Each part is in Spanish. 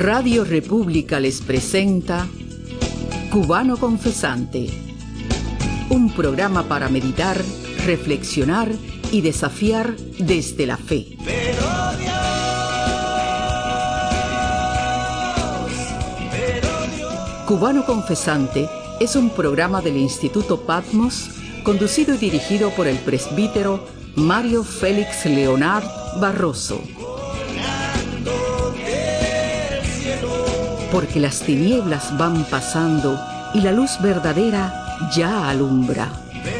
Radio República les presenta Cubano Confesante, un programa para meditar, reflexionar y desafiar desde la fe. Cubano Confesante es un programa del Instituto Patmos, conducido y dirigido por el presbítero Mario Félix Leonard Barroso. Porque las tinieblas van pasando y la luz verdadera ya alumbra.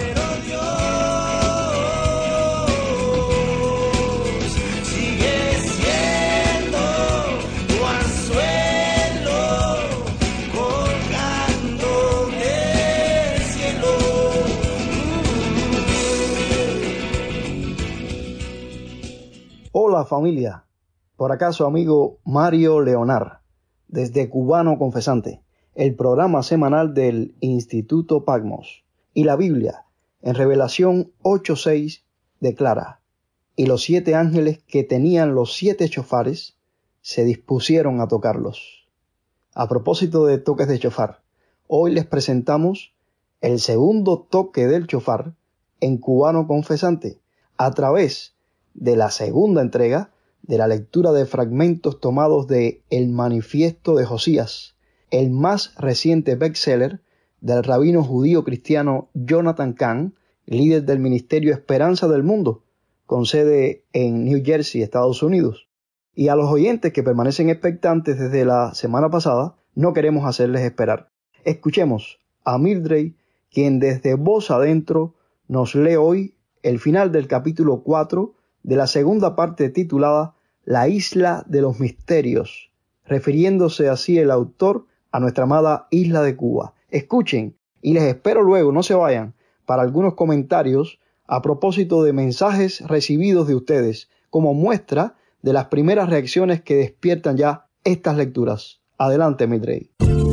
Hola familia, por acá su amigo Mario Leonard, desde Cubano Confesante, el programa semanal del Instituto Patmos. Y la Biblia, en Revelación 8:6, declara: y los 7 ángeles que tenían los 7 chofares se dispusieron a tocarlos. A propósito de toques de chofar, hoy les presentamos el segundo toque del chofar en Cubano Confesante, a través de la segunda entrega de la lectura de fragmentos tomados de El Manifiesto de Josías, el más reciente bestseller del rabino judío cristiano Jonathan Cahn, líder del ministerio Esperanza del Mundo, con sede en New Jersey, Estados Unidos. Y a los oyentes que permanecen expectantes desde la semana pasada, no queremos hacerles esperar. Escuchemos a Mildred, quien desde Voz Adentro nos lee hoy el final del capítulo 4 de la segunda parte titulada La Isla de los Misterios, refiriéndose así el autor a nuestra amada isla de Cuba. Escuchen y les espero luego, no se vayan, para algunos comentarios a propósito de mensajes recibidos de ustedes, como muestra de las primeras reacciones que despiertan ya estas lecturas. Adelante, Mildred.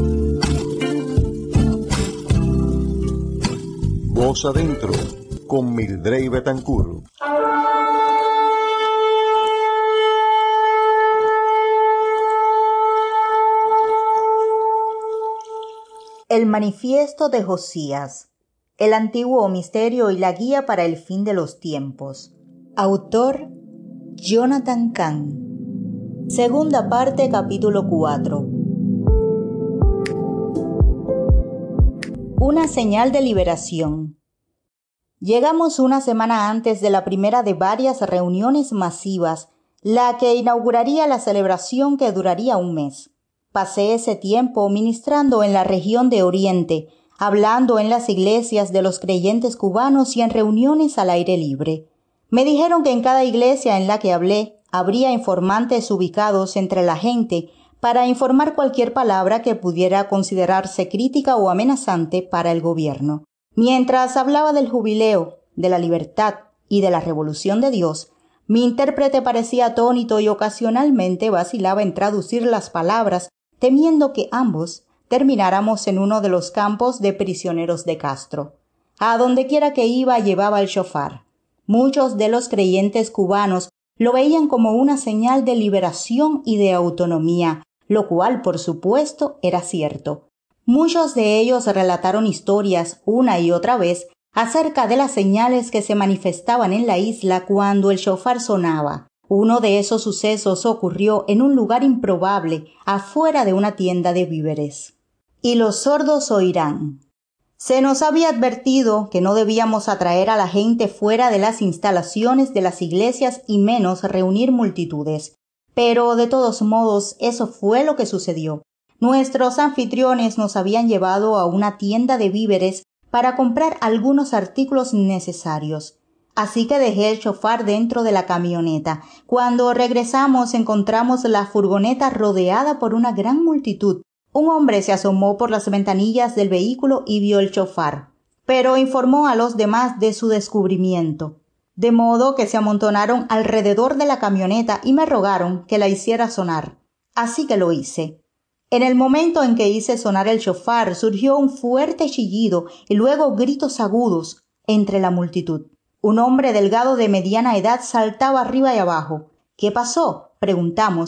Voz Adentro, con Mildred Betancourt. El Manifiesto de Josías, el antiguo misterio y la guía para el fin de los tiempos. Autor Jonathan Cahn. Segunda parte, capítulo 4. Una señal de liberación. Llegamos una semana antes de la primera de varias reuniones masivas, la que inauguraría la celebración que duraría un mes. Pasé ese tiempo ministrando en la región de Oriente, hablando en las iglesias de los creyentes cubanos y en reuniones al aire libre. Me dijeron que en cada iglesia en la que hablé habría informantes ubicados entre la gente para informar cualquier palabra que pudiera considerarse crítica o amenazante para el gobierno. Mientras hablaba del jubileo, de la libertad y de la revolución de Dios, mi intérprete parecía atónito y ocasionalmente vacilaba en traducir las palabras, temiendo que ambos termináramos en uno de los campos de prisioneros de Castro. A donde quiera que iba llevaba el shofar. Muchos de los creyentes cubanos lo veían como una señal de liberación y de autonomía, lo cual, por supuesto, era cierto. Muchos de ellos relataron historias una y otra vez acerca de las señales que se manifestaban en la isla cuando el shofar sonaba. Uno de esos sucesos ocurrió en un lugar improbable, afuera de una tienda de víveres. Y los sordos oirán. Se nos había advertido que no debíamos atraer a la gente fuera de las instalaciones de las iglesias y menos reunir multitudes. Pero de todos modos, eso fue lo que sucedió. Nuestros anfitriones nos habían llevado a una tienda de víveres para comprar algunos artículos necesarios. Así que dejé el shofar dentro de la camioneta. Cuando regresamos encontramos la furgoneta rodeada por una gran multitud. Un hombre se asomó por las ventanillas del vehículo y vio el shofar, pero informó a los demás de su descubrimiento. De modo que se amontonaron alrededor de la camioneta y me rogaron que la hiciera sonar. Así que lo hice. En el momento en que hice sonar el shofar surgió un fuerte chillido y luego gritos agudos entre la multitud. Un hombre delgado de mediana edad saltaba arriba y abajo. «¿Qué pasó?», preguntamos.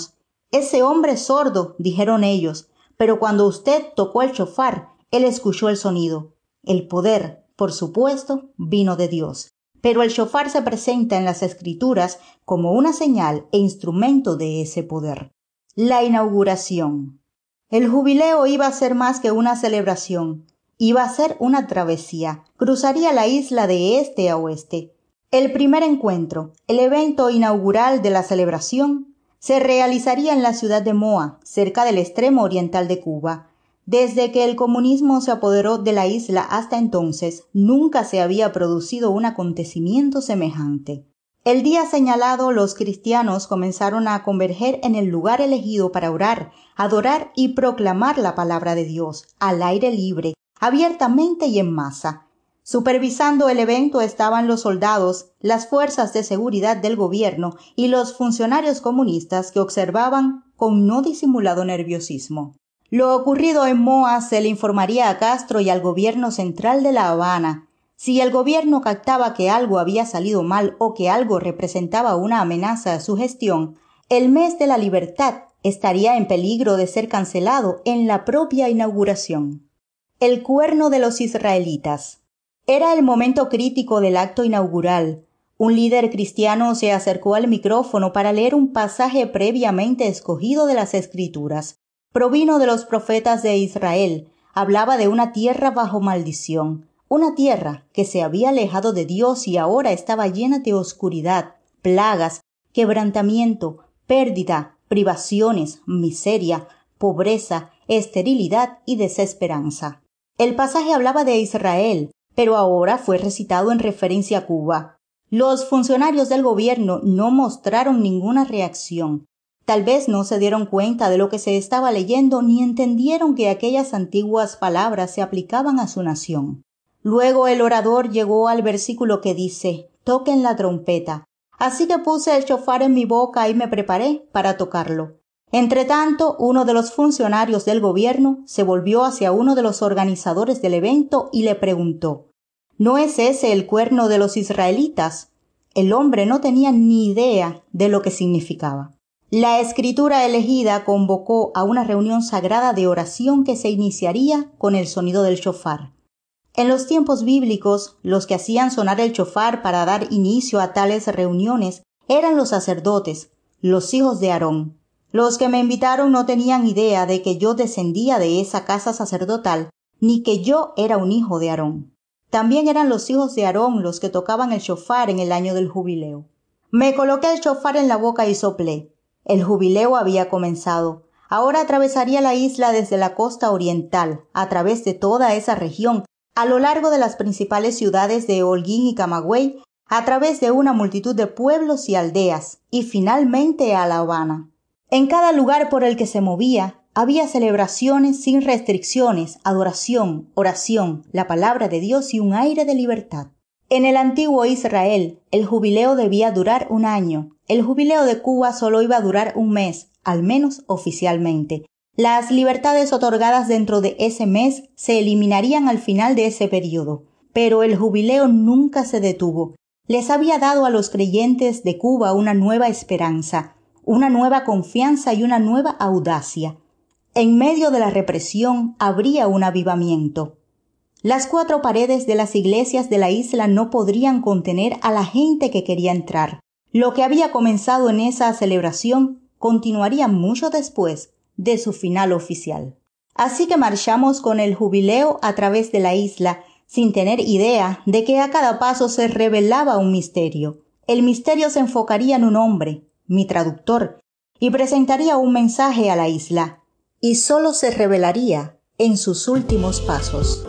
«Ese hombre es sordo», dijeron ellos, «pero cuando usted tocó el shofar, él escuchó el sonido». El poder, por supuesto, vino de Dios. Pero el shofar se presenta en las Escrituras como una señal e instrumento de ese poder. La inauguración. El jubileo iba a ser más que una celebración. Iba a ser una travesía. Cruzaría la isla de este a oeste. El primer encuentro, el evento inaugural de la celebración, se realizaría en la ciudad de Moa, cerca del extremo oriental de Cuba. Desde que el comunismo se apoderó de la isla hasta entonces, nunca se había producido un acontecimiento semejante. El día señalado, los cristianos comenzaron a converger en el lugar elegido para orar, adorar y proclamar la palabra de Dios, al aire libre, abiertamente y en masa. Supervisando el evento estaban los soldados, las fuerzas de seguridad del gobierno y los funcionarios comunistas que observaban con no disimulado nerviosismo. Lo ocurrido en Moa se le informaría a Castro y al gobierno central de La Habana. Si el gobierno captaba que algo había salido mal o que algo representaba una amenaza a su gestión, el mes de la libertad estaría en peligro de ser cancelado en la propia inauguración. El cuerno de los israelitas. Era el momento crítico del acto inaugural. Un líder cristiano se acercó al micrófono para leer un pasaje previamente escogido de las Escrituras. Provino de los profetas de Israel. Hablaba de una tierra bajo maldición, una tierra que se había alejado de Dios y ahora estaba llena de oscuridad, plagas, quebrantamiento, pérdida, privaciones, miseria, pobreza, esterilidad y desesperanza. El pasaje hablaba de Israel, pero ahora fue recitado en referencia a Cuba. Los funcionarios del gobierno no mostraron ninguna reacción. Tal vez no se dieron cuenta de lo que se estaba leyendo ni entendieron que aquellas antiguas palabras se aplicaban a su nación. Luego el orador llegó al versículo que dice: «Toquen la trompeta». Así que puse el shofar en mi boca y me preparé para tocarlo. Entretanto, uno de los funcionarios del gobierno se volvió hacia uno de los organizadores del evento y le preguntó: «¿No es ese el cuerno de los israelitas?». El hombre no tenía ni idea de lo que significaba. La escritura elegida convocó a una reunión sagrada de oración que se iniciaría con el sonido del shofar. En los tiempos bíblicos, los que hacían sonar el shofar para dar inicio a tales reuniones eran los sacerdotes, los hijos de Aarón. Los que me invitaron no tenían idea de que yo descendía de esa casa sacerdotal, ni que yo era un hijo de Aarón. También eran los hijos de Aarón los que tocaban el shofar en el año del jubileo. Me coloqué el shofar en la boca y soplé. El jubileo había comenzado. Ahora atravesaría la isla desde la costa oriental, a través de toda esa región, a lo largo de las principales ciudades de Holguín y Camagüey, a través de una multitud de pueblos y aldeas, y finalmente a La Habana. En cada lugar por el que se movía, había celebraciones sin restricciones, adoración, oración, la palabra de Dios y un aire de libertad. En el antiguo Israel, el jubileo debía durar un año. El jubileo de Cuba solo iba a durar un mes, al menos oficialmente. Las libertades otorgadas dentro de ese mes se eliminarían al final de ese periodo. Pero el jubileo nunca se detuvo. Les había dado a los creyentes de Cuba una nueva esperanza, una nueva confianza y una nueva audacia. En medio de la represión habría un avivamiento. Las 4 paredes de las iglesias de la isla no podrían contener a la gente que quería entrar. Lo que había comenzado en esa celebración continuaría mucho después de su final oficial. Así que marchamos con el jubileo a través de la isla, sin tener idea de que a cada paso se revelaba un misterio. El misterio se enfocaría en un hombre, mi traductor, y presentaría un mensaje a la isla, y solo se revelaría en sus últimos pasos.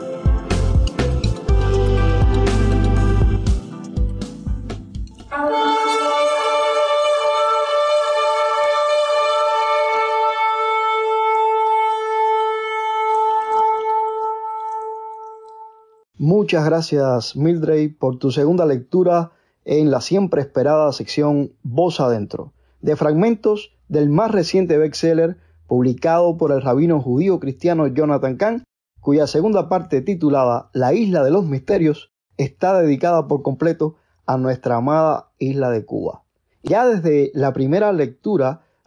Muchas gracias, Mildred, por tu segunda lectura en la siempre esperada sección Voz Adentro, de fragmentos del más reciente bestseller publicado por el rabino judío cristiano Jonathan Cahn, cuya segunda parte, titulada La Isla de los Misterios, está dedicada por completo a nuestra amada isla de Cuba. Ya desde la primera lectura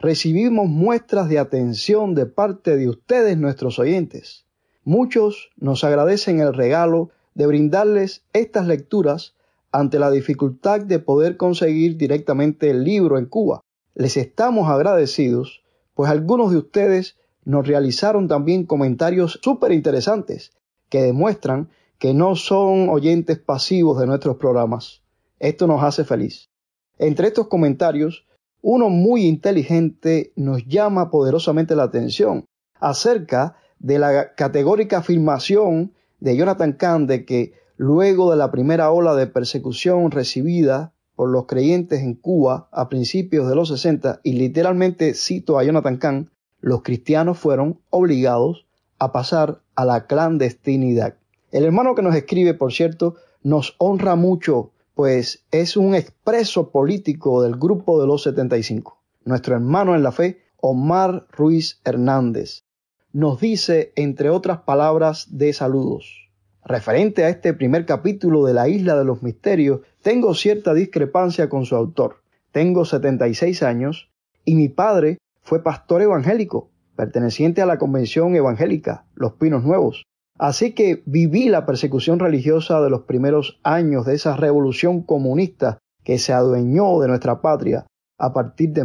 recibimos muestras de atención de parte de ustedes, nuestros oyentes. Muchos nos agradecen el regalo de brindarles estas lecturas ante la dificultad de poder conseguir directamente el libro en Cuba. Les estamos agradecidos, pues algunos de ustedes nos realizaron también comentarios súper interesantes que demuestran que no son oyentes pasivos de nuestros programas. Esto nos hace feliz. Entre estos comentarios, uno muy inteligente nos llama poderosamente la atención acerca de la categórica afirmación de Jonathan Cahn de que luego de la primera ola de persecución recibida por los creyentes en Cuba a principios de los 60, y literalmente cito a Jonathan Cahn, los cristianos fueron obligados a pasar a la clandestinidad. El hermano que nos escribe, por cierto, nos honra mucho, pues es un expreso político del grupo de los 75. Nuestro hermano en la fe, Omar Ruiz Hernández, nos dice, entre otras palabras de saludos: referente a este primer capítulo de la Isla de los Misterios, tengo cierta discrepancia con su autor. Tengo 76 años y mi padre fue pastor evangélico, perteneciente a la Convención Evangélica, Los Pinos Nuevos. Así que viví la persecución religiosa de los primeros años de esa revolución comunista que se adueñó de nuestra patria a partir de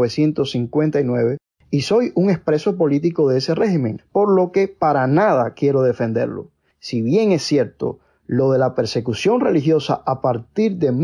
1959, y soy un expreso político de ese régimen, por lo que para nada quiero defenderlo. Si bien es cierto, lo de la persecución religiosa a partir de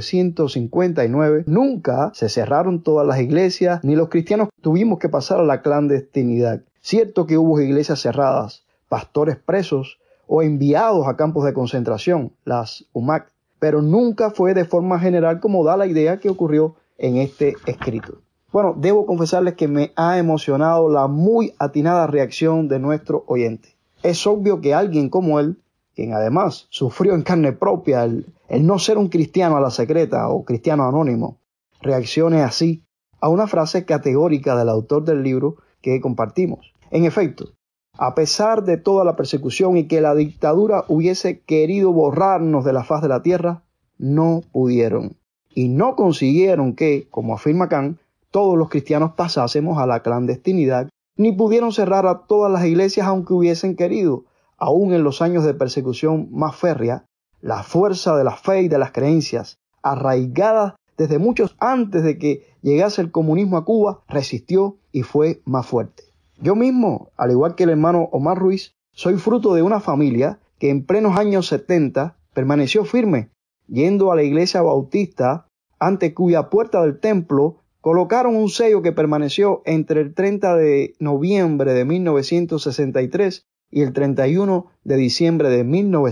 1959, nunca se cerraron todas las iglesias, ni los cristianos tuvimos que pasar a la clandestinidad. Cierto que hubo iglesias cerradas, pastores presos o enviados a campos de concentración, las UMAC, pero nunca fue de forma general como da la idea que ocurrió en este escrito. Bueno, debo confesarles que me ha emocionado la muy atinada reacción de nuestro oyente. Es obvio que alguien como él, quien además sufrió en carne propia el no ser un cristiano a la secreta o cristiano anónimo, reaccione así a una frase categórica del autor del libro que compartimos. En efecto, a pesar de toda la persecución y que la dictadura hubiese querido borrarnos de la faz de la tierra, no pudieron. Y no consiguieron que, como afirma Cahn, todos los cristianos pasásemos a la clandestinidad, ni pudieron cerrar a todas las iglesias aunque hubiesen querido. Aún en los años de persecución más férrea, la fuerza de la fe y de las creencias, arraigadas desde muchos antes de que llegase el comunismo a Cuba, resistió y fue más fuerte. Yo mismo, al igual que el hermano Omar Ruiz, soy fruto de una familia que en plenos años 70 permaneció firme, yendo a la iglesia bautista, ante cuya puerta del templo colocaron un sello que permaneció entre el 30 de noviembre de 1963 y el 31 de diciembre de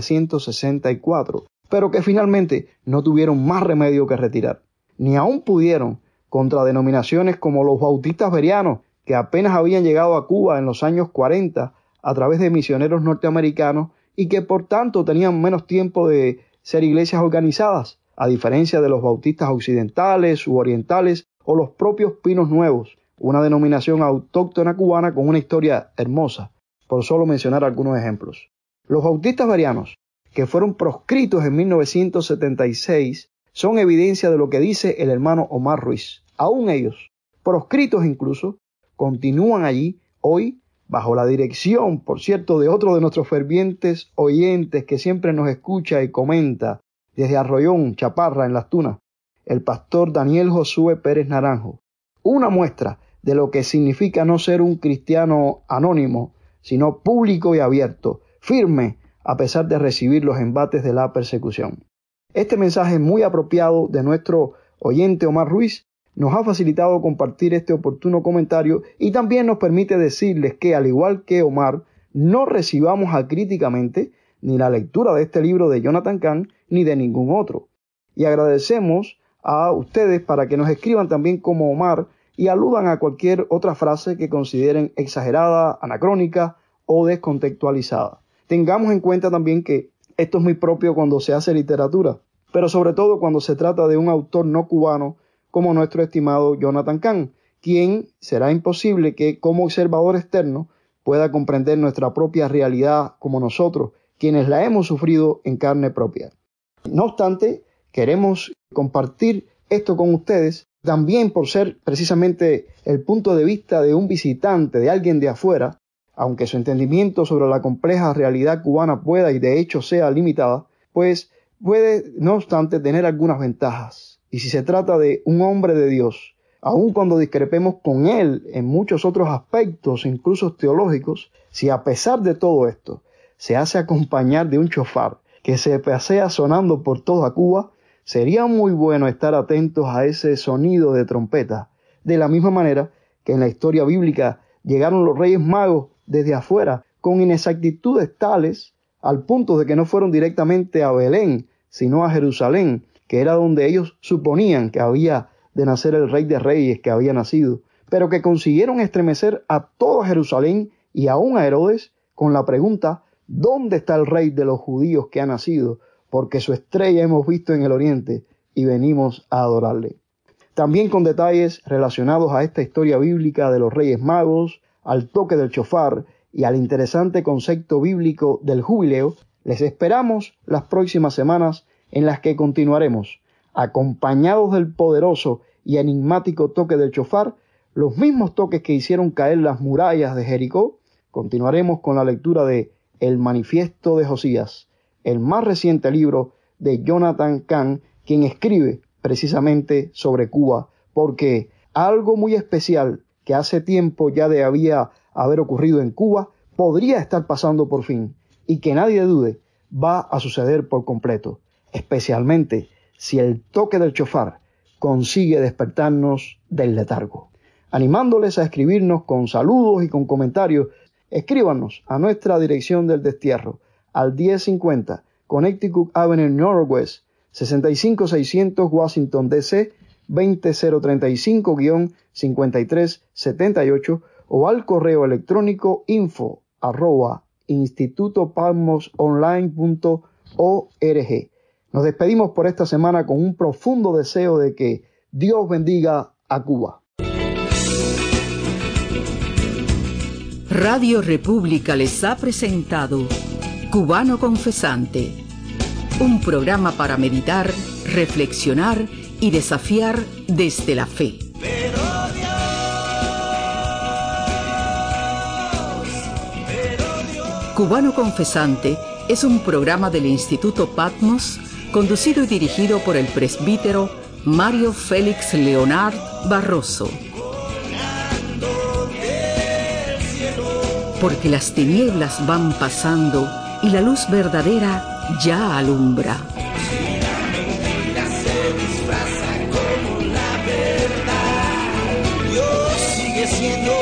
1964, pero que finalmente no tuvieron más remedio que retirar. Ni aún pudieron contra denominaciones como los bautistas berianos, que apenas habían llegado a Cuba en los años 40 a través de misioneros norteamericanos y que por tanto tenían menos tiempo de ser iglesias organizadas, a diferencia de los bautistas occidentales u orientales o los propios Pinos Nuevos, una denominación autóctona cubana con una historia hermosa, por solo mencionar algunos ejemplos. Los bautistas berianos, que fueron proscritos en 1976, son evidencia de lo que dice el hermano Omar Ruiz. Aún ellos, proscritos incluso, continúan allí hoy bajo la dirección, por cierto, de otro de nuestros fervientes oyentes que siempre nos escucha y comenta desde Arroyón, Chaparra, en Las Tunas, el pastor Daniel Josué Pérez Naranjo. Una muestra de lo que significa no ser un cristiano anónimo, sino público y abierto, firme a pesar de recibir los embates de la persecución. Este mensaje muy apropiado de nuestro oyente Omar Ruiz nos ha facilitado compartir este oportuno comentario y también nos permite decirles que, al igual que Omar, no recibamos acríticamente ni la lectura de este libro de Jonathan Cahn ni de ningún otro. Y agradecemos a ustedes para que nos escriban también como Omar y aludan a cualquier otra frase que consideren exagerada, anacrónica o descontextualizada. Tengamos en cuenta también que esto es muy propio cuando se hace literatura, pero sobre todo cuando se trata de un autor no cubano como nuestro estimado Jonathan Cahn, quien será imposible que como observador externo pueda comprender nuestra propia realidad como nosotros, quienes la hemos sufrido en carne propia. No obstante, queremos compartir esto con ustedes También por ser precisamente el punto de vista de un visitante, de alguien de afuera, aunque su entendimiento sobre la compleja realidad cubana pueda y de hecho sea limitada, pues puede, no obstante, tener algunas ventajas. Y si se trata de un hombre de Dios, aun cuando discrepemos con él en muchos otros aspectos, incluso teológicos, si a pesar de todo esto se hace acompañar de un chofar que se pasea sonando por toda Cuba, sería muy bueno estar atentos a ese sonido de trompeta, de la misma manera que en la historia bíblica llegaron los Reyes Magos desde afuera con inexactitudes tales al punto de que no fueron directamente a Belén, sino a Jerusalén, que era donde ellos suponían que había de nacer el Rey de Reyes que había nacido, pero que consiguieron estremecer a todo Jerusalén y aún a Herodes con la pregunta: ¿dónde está el Rey de los judíos que ha nacido? Porque su estrella hemos visto en el oriente y venimos a adorarle. También con detalles relacionados a esta historia bíblica de los Reyes Magos, al toque del chofar y al interesante concepto bíblico del jubileo, les esperamos las próximas semanas en las que continuaremos, acompañados del poderoso y enigmático toque del chofar, los mismos toques que hicieron caer las murallas de Jericó. Continuaremos con la lectura de El Manifiesto de Josías, el más reciente libro de Jonathan Cahn, quien escribe precisamente sobre Cuba, porque algo muy especial que hace tiempo ya debía haber ocurrido en Cuba, podría estar pasando por fin, y que nadie dude, va a suceder por completo, especialmente si el toque del chofar consigue despertarnos del letargo. Animándoles a escribirnos con saludos y con comentarios, escríbanos a nuestra dirección del destierro, al 1050 Connecticut Avenue Northwest, 65600 Washington D.C., 20035-5378, o al correo electrónico info@institutopalmosonline.org. Nos despedimos por esta semana con un profundo deseo de que Dios bendiga a Cuba. Radio República les ha presentado Cubano Confesante, un programa para meditar, reflexionar y desafiar desde la fe. Cubano Confesante es un programa del Instituto Patmos, conducido y dirigido por el presbítero Mario Félix Leonard Barroso. Porque las tinieblas van pasando y la luz verdadera ya alumbra. Dios sigue siendo